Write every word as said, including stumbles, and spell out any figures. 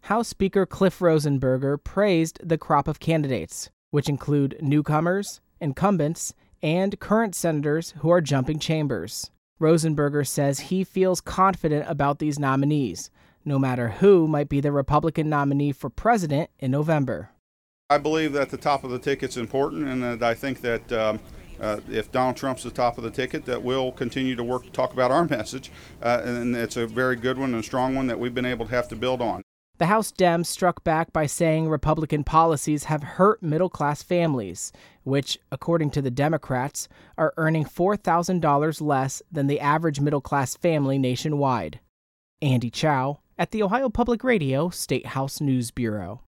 House Speaker Cliff Rosenberger praised the crop of candidates, which include newcomers, incumbents, and current senators who are jumping chambers. Rosenberger says he feels confident about these nominees, no matter who might be the Republican nominee for president in November. I believe that the top of the ticket's important, and that I think that um, uh, if Donald Trump's the top of the ticket, that we'll continue to work to talk about our message, uh, and it's a very good one and a strong one that we've been able to have to build on. The House Dems struck back by saying Republican policies have hurt middle-class families, which, according to the Democrats, are earning four thousand dollars less than the average middle-class family nationwide. Andy Chow at the Ohio Public Radio State House News Bureau.